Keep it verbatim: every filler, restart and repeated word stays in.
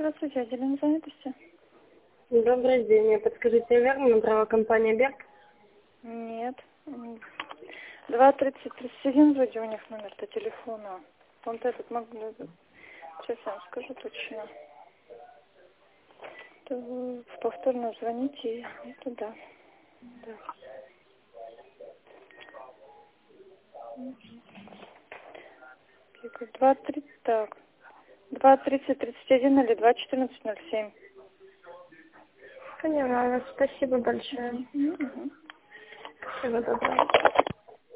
Здравствуйте, отделение занятости. Добрый день. Мне подскажите, верно набрала компания Берг? Нет. Два тридцать тридцать один вроде у них номер-то телефона. Вот этот могу... Сейчас я вам скажу точно. То вы повторно звоните и туда. Да. Два тридцать, так. Два тридцать тридцать один или два четырнадцать ноль семь. Поняла вас. Спасибо большое. Угу. Всего доброго.